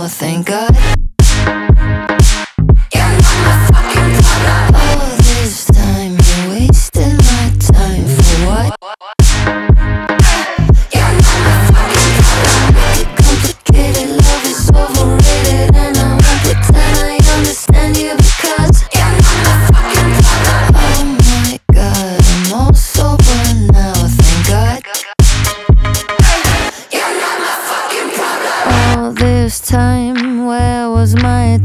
thank God. You're not my fucking problem. All this time you're wasting my time for what? You're not my fucking problem. Complicated love is overrated, and I won't pretend I understand you because you're not my fucking problem. Oh my God, I'm all sober now, thank God. You're not my fucking problem. All this time, where was my